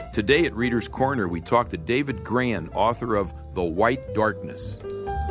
Today at Reader's Corner, we talk to David Grann, author of The White Darkness.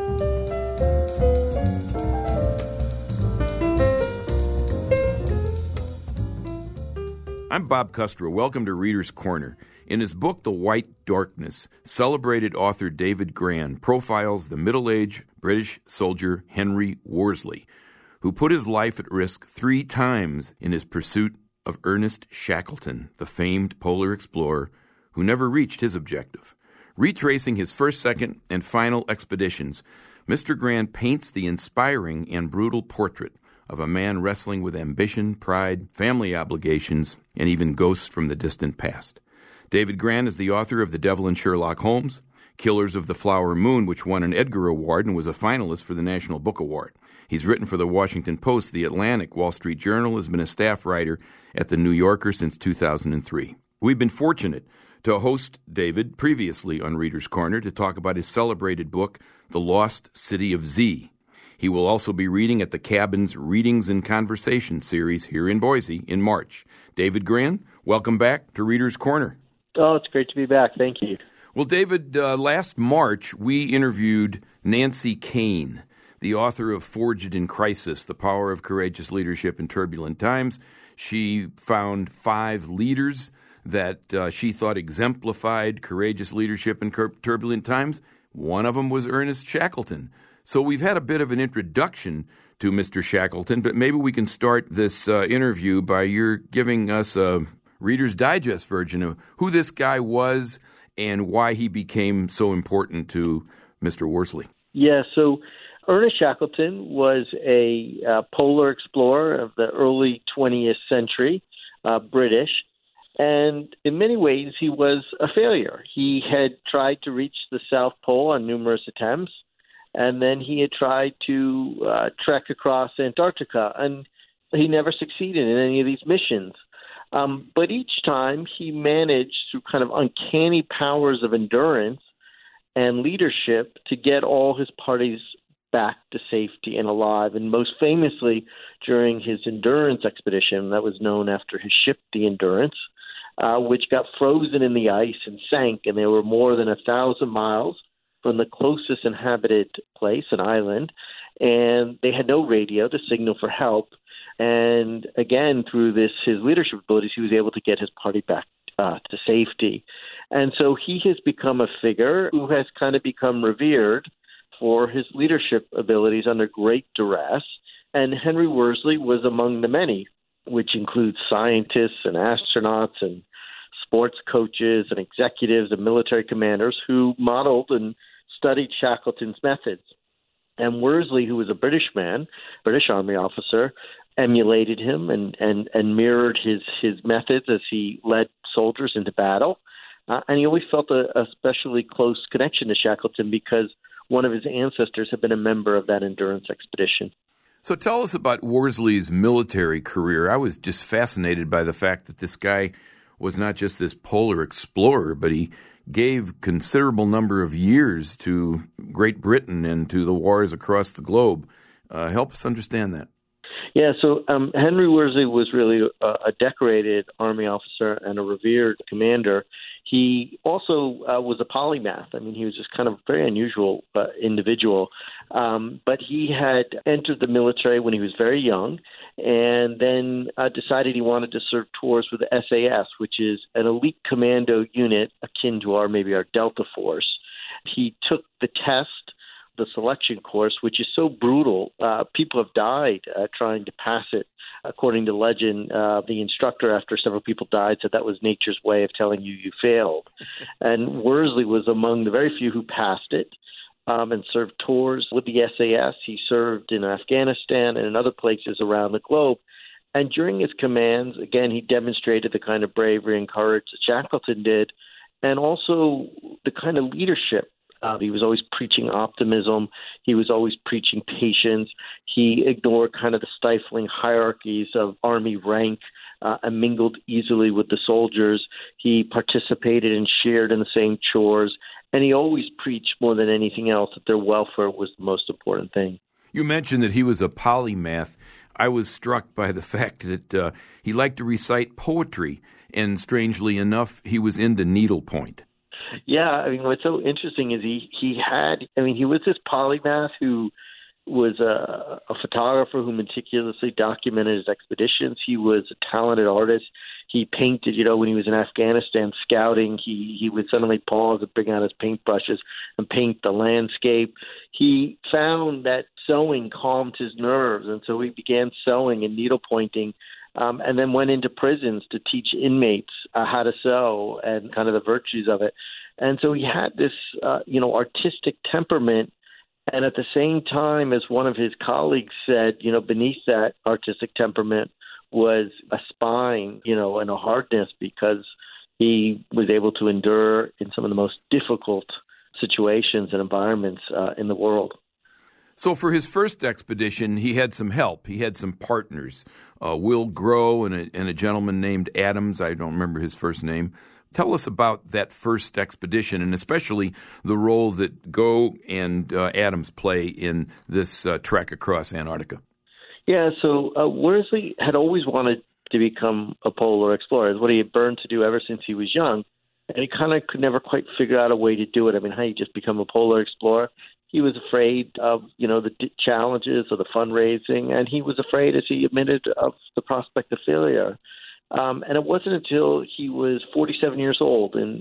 I'm Bob Custrow. Welcome to Reader's Corner. In his book, The White Darkness, celebrated author David Grann profiles the middle-aged British soldier Henry Worsley, who put his life at risk 3 times in his pursuit of Ernest Shackleton, the famed polar explorer who never reached his objective. Retracing his first, second, and final expeditions, Mr. Grann paints the inspiring and brutal portrait of a man wrestling with ambition, pride, family obligations, and even ghosts from the distant past. David Grann is the author of The Devil and Sherlock Holmes, Killers of the Flower Moon, which won an Edgar Award and was a finalist for the National Book Award. He's written for the Washington Post, The Atlantic, Wall Street Journal, has been a staff writer at The New Yorker since 2003. We've been fortunate to host David previously on Reader's Corner to talk about his celebrated book, The Lost City of Z. He will also be reading at the Cabin's Readings and Conversation series here in Boise in March. David Grann, welcome back to Reader's Corner. Oh, it's great to be back. Thank you. Well, David, last March we interviewed Nancy Koehn, the author of Forged in Crisis, The Power of Courageous Leadership in Turbulent Times. She found 5 leaders that she thought exemplified courageous leadership in turbulent times. One of them was Ernest Shackleton. So we've had a bit of an introduction to Mr. Shackleton, but maybe we can start this interview by your giving us a Reader's Digest version of who this guy was and why he became so important to Mr. Worsley. Yeah, so Ernest Shackleton was a polar explorer of the early 20th century, British, and in many ways he was a failure. He had tried to reach the South Pole on numerous attempts, and then he had tried to trek across Antarctica, and he never succeeded in any of these missions. But each time he managed, through kind of uncanny powers of endurance and leadership, to get all his parties back to safety and alive. And most famously, during his Endurance expedition, that was known after his ship, the Endurance, which got frozen in the ice and sank, and they were more than 1,000 miles from the closest inhabited place, an island, and they had no radio to signal for help. And again, through his leadership abilities, he was able to get his party back to safety. And so he has become a figure who has kind of become revered for his leadership abilities under great duress. And Henry Worsley was among the many, which includes scientists and astronauts and sports coaches and executives and military commanders who modeled and studied Shackleton's methods. And Worsley, who was a British man, British Army officer, emulated him and mirrored his methods as he led soldiers into battle. And he always felt a especially close connection to Shackleton because one of his ancestors had been a member of that Endurance expedition. So tell us about Worsley's military career. I was just fascinated by the fact that this guy was not just this polar explorer, but he gave considerable number of years to Great Britain and to the wars across the globe. Help us understand that. Yeah, so Henry Worsley was really a decorated Army officer and a revered commander. He also was a polymath. I mean, he was just kind of a very unusual individual. But he had entered the military when he was very young and then decided he wanted to serve tours with the SAS, which is an elite commando unit akin to our Delta Force. He took the test, the selection course, which is so brutal. People have died trying to pass it. According to legend, the instructor, after several people died, said that was nature's way of telling you failed. And Worsley was among the very few who passed it and served tours with the SAS. He served in Afghanistan and in other places around the globe. And during his commands, again, he demonstrated the kind of bravery and courage that Shackleton did, and also the kind of leadership. He was always preaching optimism. He was always preaching patience. He ignored kind of the stifling hierarchies of Army rank and mingled easily with the soldiers. He participated and shared in the same chores. And he always preached more than anything else that their welfare was the most important thing. You mentioned that he was a polymath. I was struck by the fact that he liked to recite poetry. and strangely enough, he was into needlepoint. Yeah, I mean, what's so interesting is he was this polymath who was a photographer who meticulously documented his expeditions. He was a talented artist. He painted, when he was in Afghanistan scouting, he would suddenly pause and bring out his paintbrushes and paint the landscape. He found that sewing calmed his nerves, and so he began sewing and needlepointing, and then went into prisons to teach inmates how to sew and kind of the virtues of it. And so he had this, artistic temperament. And at the same time, as one of his colleagues said, beneath that artistic temperament was a spine, and a hardness, because he was able to endure in some of the most difficult situations and environments in the world. So for his first expedition, he had some help. He had some partners, Will Grow and a gentleman named Adams. I don't remember his first name. Tell us about that first expedition, and especially the role that Grow and Adams play in this trek across Antarctica. Yeah, so Worsley had always wanted to become a polar explorer. It's what he had burned to do ever since he was young, and he kind of could never quite figure out a way to do it. I mean, how you just become a polar explorer? He was afraid of, the challenges of the fundraising, and he was afraid, as he admitted, of the prospect of failure. And it wasn't until he was 47 years old in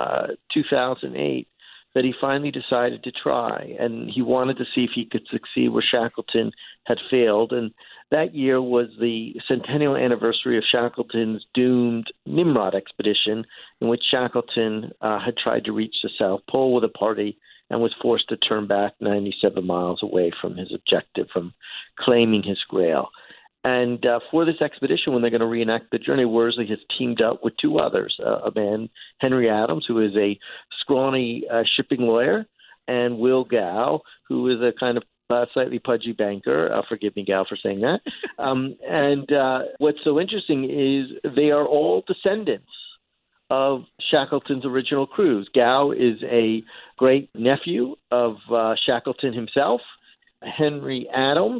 2008 that he finally decided to try. And he wanted to see if he could succeed where Shackleton had failed. And that year was the centennial anniversary of Shackleton's doomed Nimrod expedition, in which Shackleton had tried to reach the South Pole with a party and was forced to turn back 97 miles away from his objective, from claiming his grail. And for this expedition, when they're going to reenact the journey, Worsley has teamed up with two others, a man, Henry Adams, who is a scrawny shipping lawyer, and Will Gow, who is a kind of slightly pudgy banker. Forgive me, Gow, for saying that. And what's so interesting is they are all descendants of Shackleton's original crews. Gow is a great nephew of Shackleton himself. Henry Adams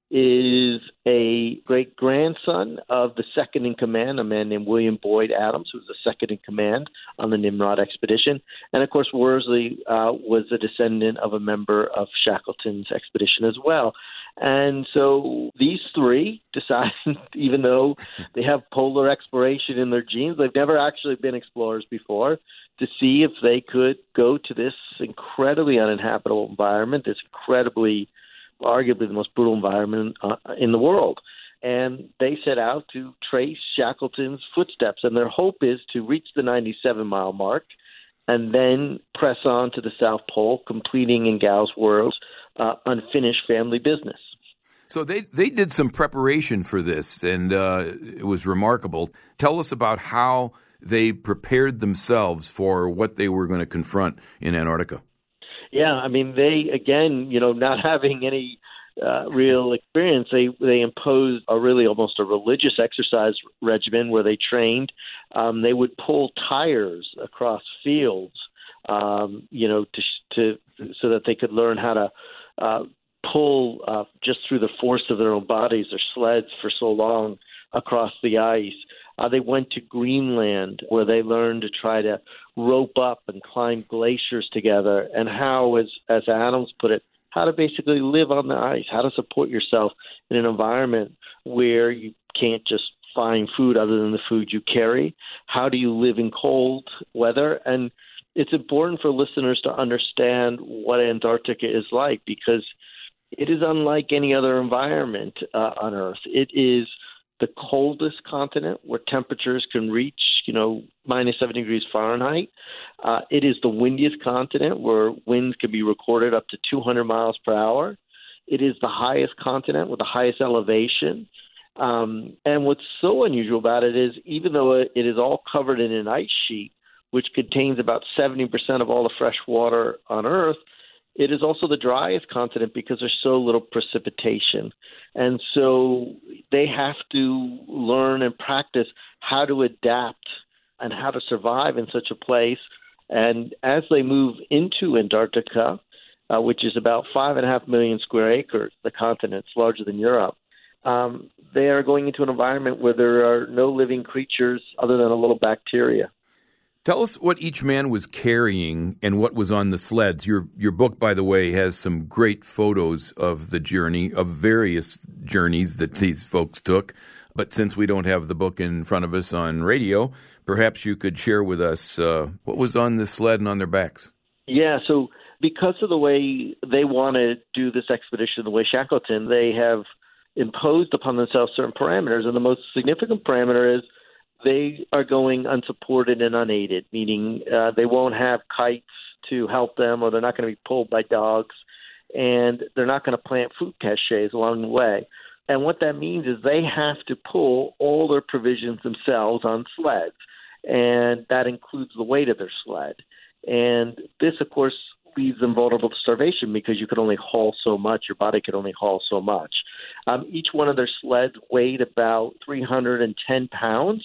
is a great-grandson of the second-in-command, a man named William Boyd Adams, who was the second-in-command on the Nimrod expedition. And, of course, Worsley was a descendant of a member of Shackleton's expedition as well. And so these three decide, even though they have polar exploration in their genes, they've never actually been explorers before, to see if they could go to this incredibly uninhabitable environment, this incredibly arguably the most brutal environment in the world. And they set out to trace Shackleton's footsteps. And their hope is to reach the 97-mile mark and then press on to the South Pole, completing, in Gow's words, unfinished family business. So they did some preparation for this, and it was remarkable. Tell us about how they prepared themselves for what they were going to confront in Antarctica. Yeah, I mean, they, again, not having any real experience, they imposed a really almost a religious exercise regimen where they trained. They would pull tires across fields, so that they could learn how to pull just through the force of their own bodies, their sleds, for so long across the ice. They went to Greenland, where they learned to try to rope up and climb glaciers together, and how, as Adams put it, how to basically live on the ice, how to support yourself in an environment where you can't just find food other than the food you carry. How do you live in cold weather? And it's important for listeners to understand what Antarctica is like, because it is unlike any other environment on Earth. It is the coldest continent, where temperatures can reach, minus 70 degrees Fahrenheit. It is the windiest continent, where winds can be recorded up to 200 miles per hour. It is the highest continent with the highest elevation. And what's so unusual about it is, even though it is all covered in an ice sheet, which contains about 70% of all the fresh water on Earth, it is also the driest continent because there's so little precipitation. And so they have to learn and practice how to adapt and how to survive in such a place. And as they move into Antarctica, which is about 5.5 million square acres, the continent's larger than Europe, they are going into an environment where there are no living creatures other than a little bacteria. Tell us what each man was carrying and what was on the sleds. Your book, by the way, has some great photos of the journey, of various journeys that these folks took. But since we don't have the book in front of us on radio, perhaps you could share with us what was on the sled and on their backs. Yeah, so because of the way they want to do this expedition, the way Shackleton, they have imposed upon themselves certain parameters. And the most significant parameter is they are going unsupported and unaided, meaning they won't have kites to help them, or they're not going to be pulled by dogs, and they're not going to plant food caches along the way. And what that means is they have to pull all their provisions themselves on sleds, and that includes the weight of their sled. And this, of course, leaves them vulnerable to starvation because you could only haul so much. Your body could only haul so much. Each one of their sleds weighed about 310 pounds,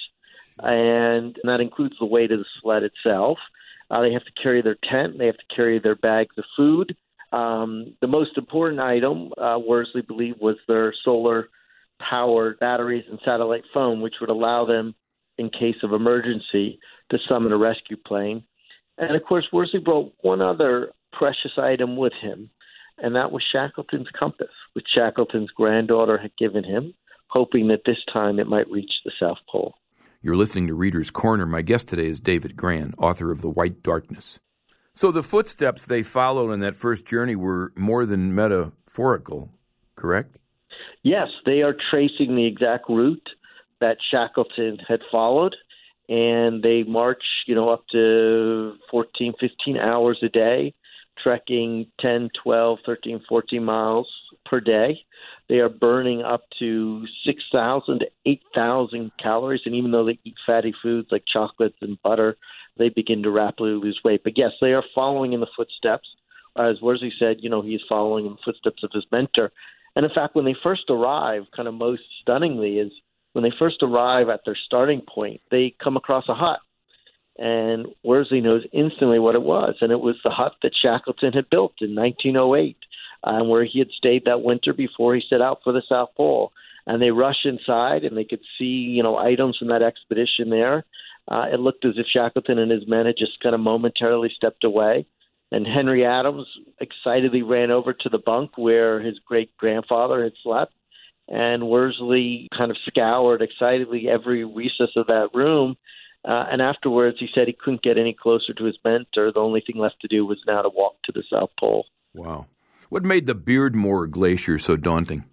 and that includes the weight of the sled itself. They have to carry their tent. They have to carry their bags of food. The most important item, Worsley believed, was their solar-powered batteries and satellite phone, which would allow them, in case of emergency, to summon a rescue plane. And, of course, Worsley brought one other precious item with him, and that was Shackleton's compass, which Shackleton's granddaughter had given him, hoping that this time it might reach the South Pole. You're listening to Reader's Corner. My guest today is David Grann, author of The White Darkness. So the footsteps they followed on that first journey were more than metaphorical, correct? Yes, they are tracing the exact route that Shackleton had followed, and they march, up to 14, 15 hours a day, trekking 10, 12, 13, 14 miles per day. They are burning up to 6,000 to 8,000 calories, and even though they eat fatty foods like chocolates and butter, they begin to rapidly lose weight. But yes, they are following in the footsteps. As Worsley said, he is following in the footsteps of his mentor. And in fact, when they first arrive, kind of most stunningly is when they first arrive at their starting point, they come across a hut. And Worsley knows instantly what it was, and it was the hut that Shackleton had built in 1908. Where he had stayed that winter before he set out for the South Pole. And they rushed inside, and they could see, items from that expedition there. It looked as if Shackleton and his men had just kind of momentarily stepped away. And Henry Adams excitedly ran over to the bunk where his great-grandfather had slept. And Worsley kind of scoured excitedly every recess of that room. And afterwards, he said he couldn't get any closer to his mentor. The only thing left to do was now to walk to the South Pole. Wow. What made the Beardmore Glacier so daunting?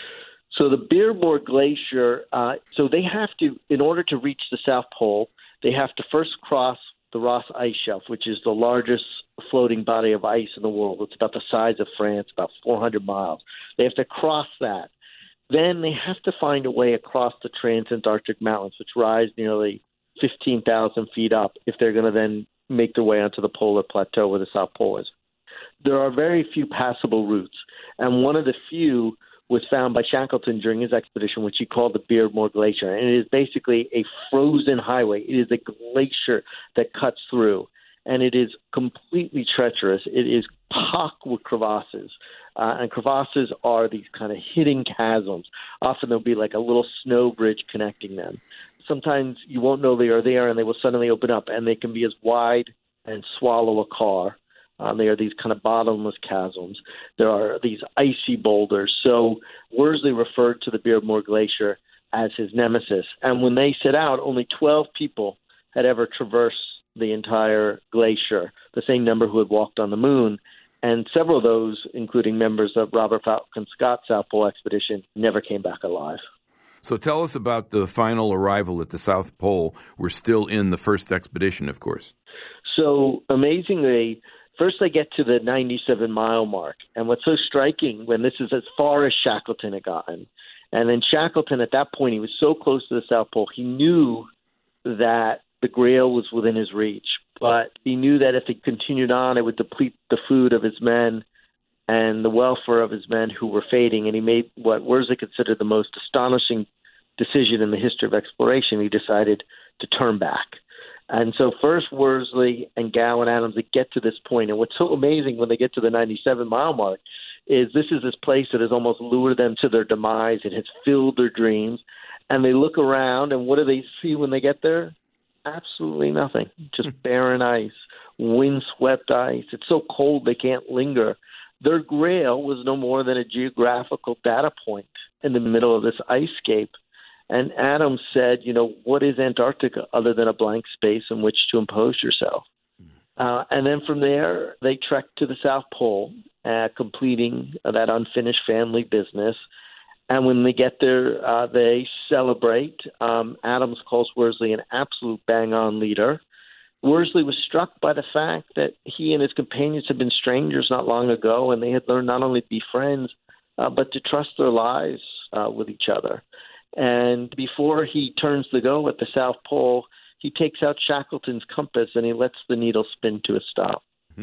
So the Beardmore Glacier, so they have to, in order to reach the South Pole, they have to first cross the Ross Ice Shelf, which is the largest floating body of ice in the world. It's about the size of France, about 400 miles. They have to cross that. Then they have to find a way across the Transantarctic Mountains, which rise nearly 15,000 feet up if they're going to then make their way onto the polar plateau where the South Pole is. There are very few passable routes, and one of the few was found by Shackleton during his expedition, which he called the Beardmore Glacier. And it is basically a frozen highway. It is a glacier that cuts through, and it is completely treacherous. It is packed with crevasses, and crevasses are these kind of hidden chasms. Often there'll be like a little snow bridge connecting them. Sometimes you won't know they are there, and they will suddenly open up, and they can be as wide and swallow a car. They are these kind of bottomless chasms. There are these icy boulders. So Worsley referred to the Beardmore Glacier as his nemesis. And when they set out, only 12 people had ever traversed the entire glacier, the same number who had walked on the moon. And several of those, including members of Robert Falcon Scott's South Pole expedition, never came back alive. So tell us about the final arrival at the South Pole. We're still in the first expedition, of course. So amazingly, first they get to the 97-mile mark. And what's so striking, when this is as far as Shackleton had gotten, and then Shackleton at that point, he was so close to the South Pole, he knew that the Grail was within his reach. But he knew that if he continued on, it would deplete the food of his men and the welfare of his men who were fading. And he made what Worsley considered the most astonishing decision in the history of exploration. He decided to turn back. And so first Worsley and Gow and Adams, they get to this point. And what's so amazing when they get to the 97-mile mark is this place that has almost lured them to their demise. It has filled their dreams. And they look around, and what do they see when they get there? Absolutely nothing. Just barren ice, windswept ice. It's so cold they can't linger. Their grail was no more than a geographical data point in the middle of this ice scape. And Adams said, what is Antarctica other than a blank space in which to impose yourself? And then from there, they trekked to the South Pole, completing that unfinished family business. And when they get there, they celebrate. Adams calls Worsley an absolute bang-on leader. Worsley was struck by the fact that he and his companions had been strangers not long ago, and they had learned not only to be friends, but to trust their lives with each other. And before he turns to go at the South Pole, he takes out Shackleton's compass and he lets the needle spin to a stop.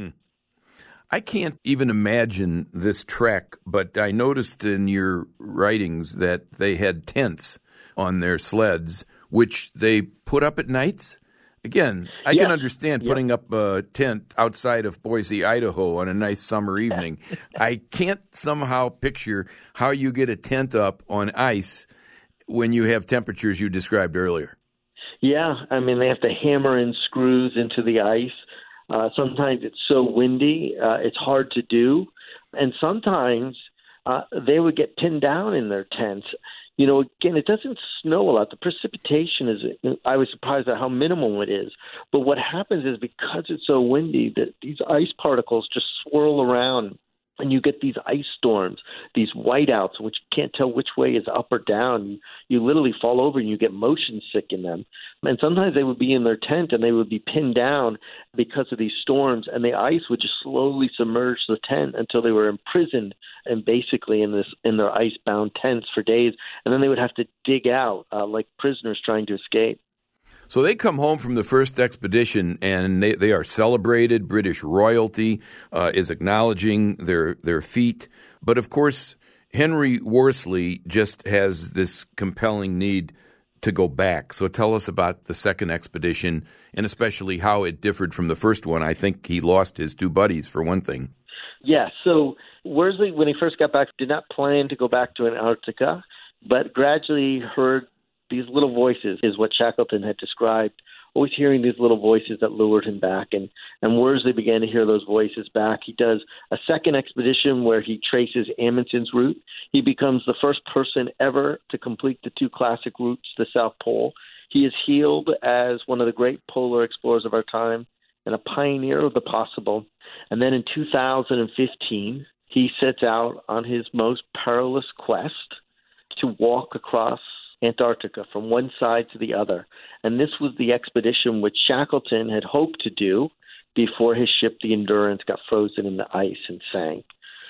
I can't even imagine this trek, but I noticed in your writings that they had tents on their sleds, which they put up at nights. Again, I can understand putting up a tent outside of Boise, Idaho on a nice summer evening. I can't somehow picture how you get a tent up on ice when you have temperatures you described earlier. Yeah, I mean, they have to hammer in screws into the ice. Sometimes it's so windy, it's hard to do. And sometimes they would get pinned down in their tents. Again, it doesn't snow a lot. The precipitation I was surprised at how minimal it is. But what happens is because it's so windy that these ice particles just swirl around. And you get these ice storms, these whiteouts, which you can't tell which way is up or down. You literally fall over and you get motion sick in them. And sometimes they would be in their tent and they would be pinned down because of these storms, and the ice would just slowly submerge the tent until they were imprisoned and basically in their ice-bound tents for days. And then they would have to dig out like prisoners trying to escape. So they come home from the first expedition, and they are celebrated. British royalty is acknowledging their feat. But, of course, Henry Worsley just has this compelling need to go back. So tell us about the second expedition, and especially how it differed from the first one. I think he lost his two buddies, for one thing. Yeah, so Worsley, when he first got back, did not plan to go back to Antarctica, but gradually heard these little voices, is what Shackleton had described, always hearing these little voices that lured him back. And Worsley began to hear those voices back. He does a second expedition where he traces Amundsen's route. He becomes the first person ever to complete the two classic routes to the South Pole. He is hailed as one of the great polar explorers of our time and a pioneer of the possible. And then in 2015, he sets out on his most perilous quest to walk across Antarctica from one side to the other. And this was the expedition which Shackleton had hoped to do before his ship, the Endurance, got frozen in the ice and sank.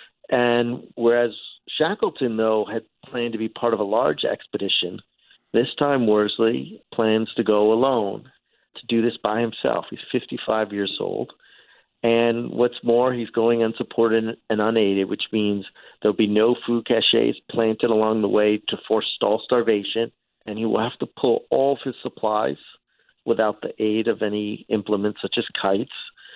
And whereas Shackleton, though, had planned to be part of a large expedition, this time Worsley plans to go alone, to do this by himself. He's 55 years old. And what's more, he's going unsupported and unaided, which means there'll be no food caches planted along the way to forestall starvation, and he will have to pull all of his supplies without the aid of any implements such as kites.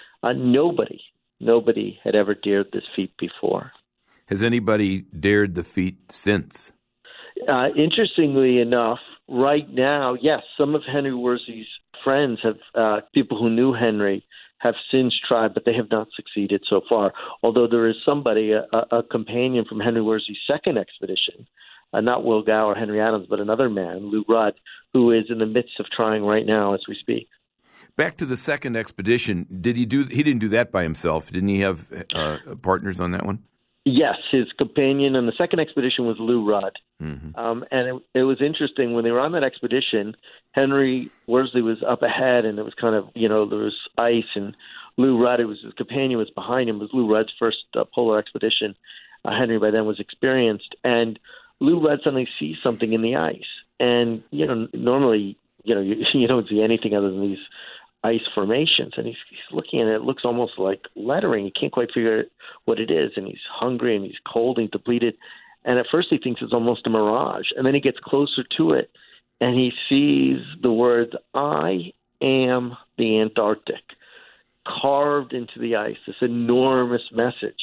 Nobody had ever dared this feat before. Has anybody dared the feat since? Interestingly enough, right now, yes, some of Henry Worsley's friends have people who knew Henry have since tried, but they have not succeeded so far. Although there is somebody, a companion from Henry Worsley's second expedition, not Will Gow or Henry Adams, but another man, Lou Rudd, who is in the midst of trying right now as we speak. Back to the second expedition, he didn't do that by himself. Didn't he have partners on that one? Yes, his companion on the second expedition was Lou Rudd. Mm-hmm. And it was interesting. When they were on that expedition, Henry Worsley was up ahead, and it was kind of, there was ice, and Lou Rudd, his companion was behind him. It was Lou Rudd's first polar expedition. Henry by then was experienced. And Lou Rudd suddenly sees something in the ice. And, normally, you don't see anything other than these ice formations, and he's looking at it. It looks almost like lettering. He can't quite figure out what it is, and he's hungry and he's cold and depleted. And at first he thinks it's almost a mirage, and then he gets closer to it, and he sees the words, "I am the Antarctic," carved into the ice, this enormous message.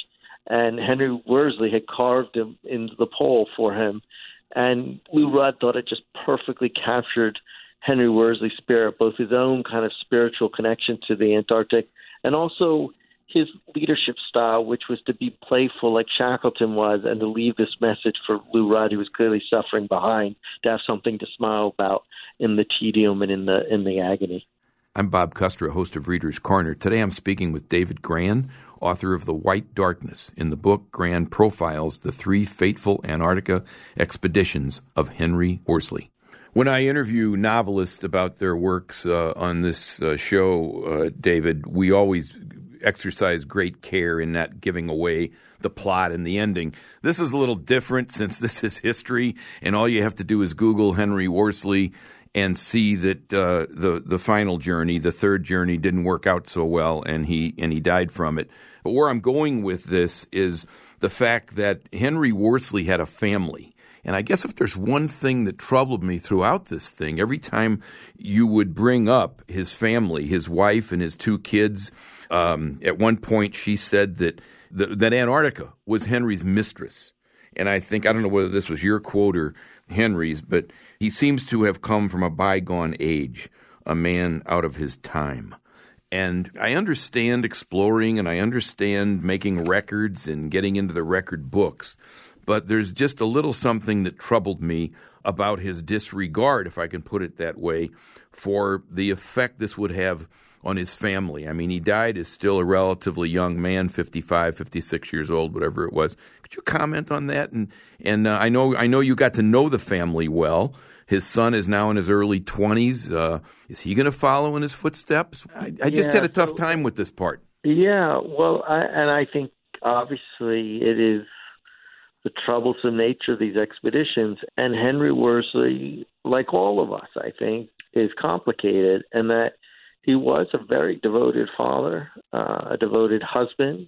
and Henry Worsley had carved him into the pole for him. And Lou Rudd thought it just perfectly captured Henry Worsley's spirit, both his own kind of spiritual connection to the Antarctic and also his leadership style, which was to be playful like Shackleton was and to leave this message for Lou Rudd, who was clearly suffering behind, to have something to smile about in the tedium and in the agony. I'm Bob Custer, host of Reader's Corner. Today I'm speaking with David Grann, author of The White Darkness. In the book, Grann profiles the 3 fateful Antarctica expeditions of Henry Worsley. When I interview novelists about their works on this show, David, we always exercise great care in not giving away the plot and the ending. This is a little different since this is history, and all you have to do is Google Henry Worsley and see that the final journey, the third journey, didn't work out so well, and he died from it. But where I'm going with this is the fact that Henry Worsley had a family. And I guess if there's one thing that troubled me throughout this thing, every time you would bring up his family, his wife and his 2 kids, at one point she said that Antarctica was Henry's mistress. And I don't know whether this was your quote or Henry's, but he seems to have come from a bygone age, a man out of his time. And I understand exploring and I understand making records and getting into the record books, but there's just a little something that troubled me about his disregard, if I can put it that way, for the effect this would have on his family. I mean, he died as still a relatively young man, 55, 56 years old, whatever it was. Could you comment on that? And I know you got to know the family well. His son is now in his early 20s. Is he going to follow in his footsteps? I just had a tough time with this part. Yeah, well, I think obviously it is the troublesome nature of these expeditions. And Henry Worsley, like all of us, I think, is complicated, and that he was a very devoted father, a devoted husband.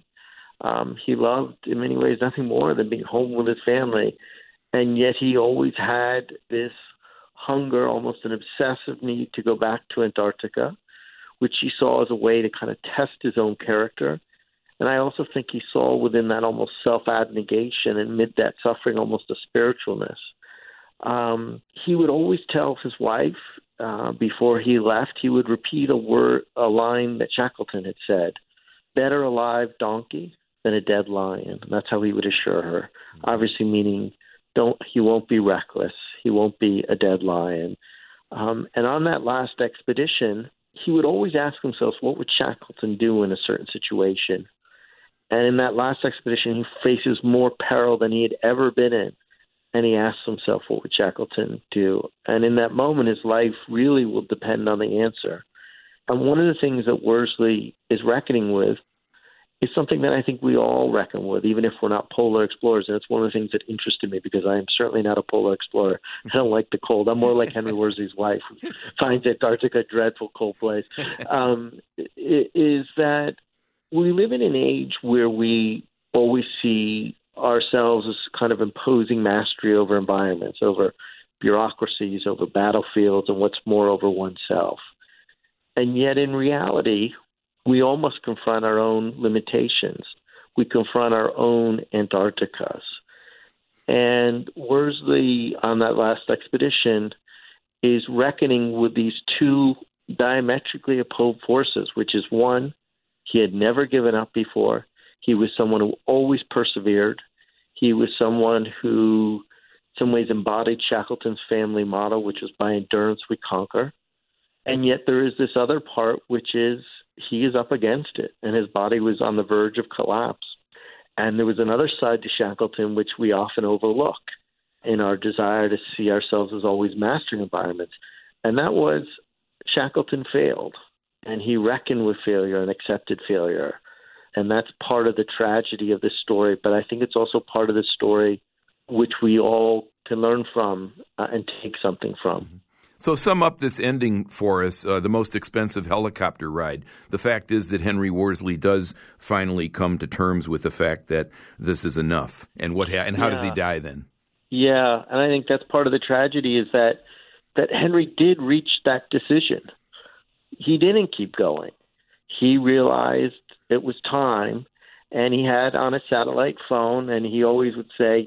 He loved, in many ways, nothing more than being home with his family. And yet he always had this hunger, almost an obsessive need to go back to Antarctica, which he saw as a way to kind of test his own character. And I also think he saw within that almost self-abnegation and amid that suffering almost a spiritualness. He would always tell his wife before he left, he would repeat a line that Shackleton had said, "Better a live donkey than a dead lion." And that's how he would assure her, obviously meaning he won't be reckless. He won't be a dead lion. And on that last expedition, he would always ask himself, what would Shackleton do in a certain situation? And in that last expedition, he faces more peril than he had ever been in. And he asks himself, what would Shackleton do? And in that moment, his life really will depend on the answer. And one of the things that Worsley is reckoning with is something that I think we all reckon with, even if we're not polar explorers. And it's one of the things that interested me, because I am certainly not a polar explorer. I don't like the cold. I'm more like Henry Worsley's wife, who finds Antarctica a dreadful cold place, is that we live in an age where we always see ourselves as kind of imposing mastery over environments, over bureaucracies, over battlefields, and what's more, over oneself. And yet in reality, we almost confront our own limitations. We confront our own Antarcticas. And Worsley, on that last expedition, is reckoning with these 2 diametrically opposed forces, which is, one, he had never given up before. He was someone who always persevered. He was someone who, in some ways, embodied Shackleton's family motto, which was by endurance we conquer. And yet there is this other part, which is he is up against it, and his body was on the verge of collapse. And there was another side to Shackleton, which we often overlook in our desire to see ourselves as always mastering environments. And that was Shackleton failed, and he reckoned with failure and accepted failure. And that's part of the tragedy of this story. But I think it's also part of the story which we all can learn from and take something from. So sum up this ending for us, the most expensive helicopter ride. The fact is that Henry Worsley does finally come to terms with the fact that this is enough. And how does he die then? Yeah, and I think that's part of the tragedy, is that Henry did reach that decision. He didn't keep going. He realized it was time, And he had on a satellite phone, and he always would say,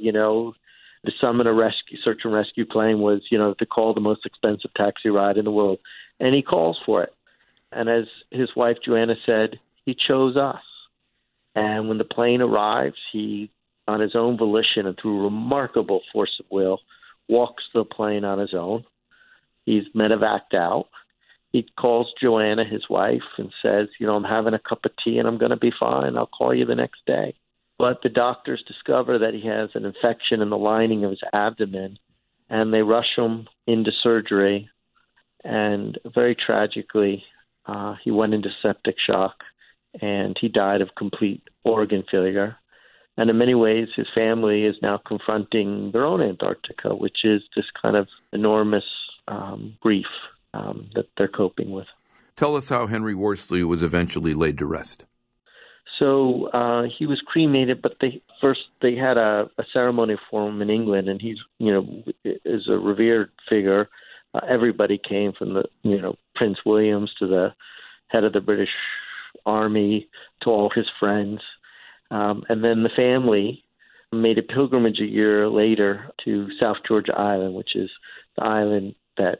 to summon a search and rescue plane was, to call the most expensive taxi ride in the world. And he calls for it. And as his wife, Joanna, said, he chose us. And when the plane arrives, he, on his own volition and through remarkable force of will, walks the plane on his own. He's medevaced out. He calls Joanna, his wife, and says, I'm having a cup of tea and I'm going to be fine. I'll call you the next day. But the doctors discover that he has an infection in the lining of his abdomen, and they rush him into surgery. And very tragically, he went into septic shock, and he died of complete organ failure. And in many ways, his family is now confronting their own Antarctica, which is this kind of enormous grief that they're coping with. Tell us how Henry Worsley was eventually laid to rest. So he was cremated, but they had a ceremony for him in England, and he's is a revered figure. Everybody came from the Prince Williams to the head of the British Army to all his friends, and then the family made a pilgrimage a year later to South Georgia Island, which is the island that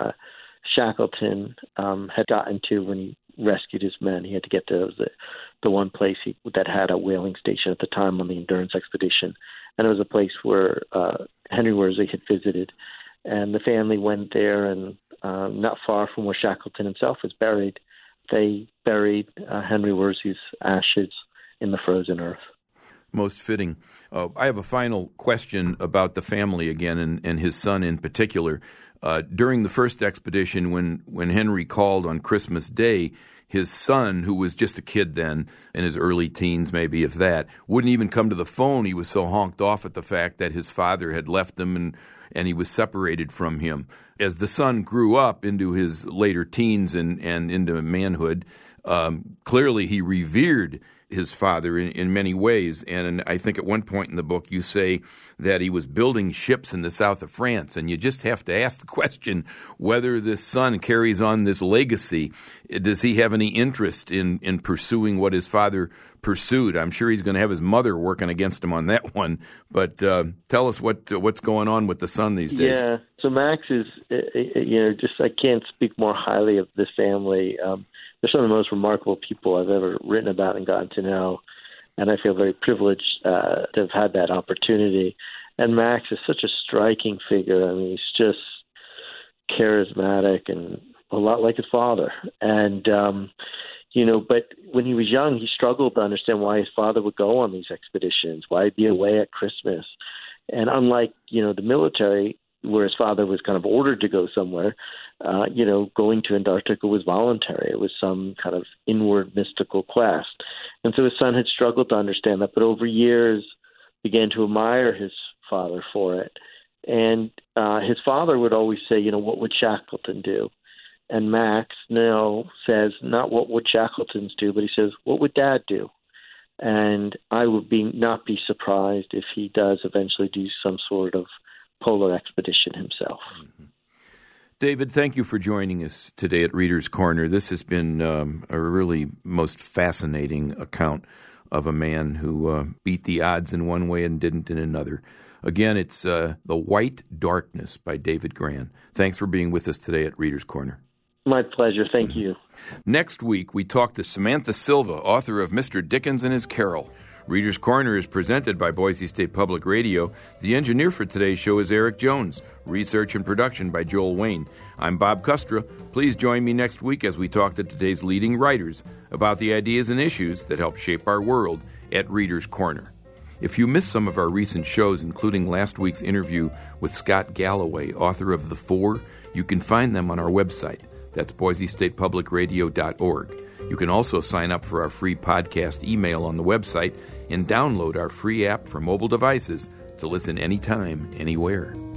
Shackleton had gotten to when he rescued his men. He had to get to the one place that had a whaling station at the time on the Endurance expedition, and it was a place where Henry Worsley had visited. And the family went there, and not far from where Shackleton himself was buried, they buried Henry Worsley's ashes in the frozen earth. Most fitting. I have a final question about the family again, and his son in particular. During the first expedition, when Henry called on Christmas Day, his son, who was just a kid then, in his early teens maybe, if that, wouldn't even come to the phone. He was so honked off at the fact that his father had left him and he was separated from him. As the son grew up into his later teens and into manhood, clearly he revered his father in many ways. And I think at one point in the book you say that he was building ships in the south of France. And you just have to ask the question whether this son carries on this legacy. Does he have any interest in pursuing what his father pursued? I'm sure he's going to have his mother working against him on that one. But tell us what's going on with the son these days. Yeah, so Max is, just I can't speak more highly of this family. They're some of the most remarkable people I've ever written about and gotten to know, and I feel very privileged to have had that opportunity. And Max is such a striking figure. I mean, he's just charismatic and a lot like his father. And, but when he was young, he struggled to understand why his father would go on these expeditions, why he'd be away at Christmas. And unlike, the military, where his father was kind of ordered to go somewhere, going to Antarctica was voluntary. It was some kind of inward mystical quest. And so his son had struggled to understand that, but over years began to admire his father for it. And his father would always say, what would Shackleton do? And Max now says, not what would Shackletons do, but he says, what would Dad do? And I would not be surprised if he does eventually do some sort of polar expedition himself. Mm-hmm. David, thank you for joining us today at Reader's Corner. This has been a really most fascinating account of a man who beat the odds in one way and didn't in another. Again, it's The White Darkness by David Grann. Thanks for being with us today at Reader's Corner. My pleasure. Thank you. Next week, we talk to Samantha Silva, author of Mr. Dickens and His Carol. Reader's Corner is presented by Boise State Public Radio. The engineer for today's show is Eric Jones. Research and production by Joel Wayne. I'm Bob Kustra. Please join me next week as we talk to today's leading writers about the ideas and issues that help shape our world at Reader's Corner. If you missed some of our recent shows, including last week's interview with Scott Galloway, author of The Four, you can find them on our website. That's boisestatepublicradio.org. You can also sign up for our free podcast email on the website and download our free app for mobile devices to listen anytime, anywhere.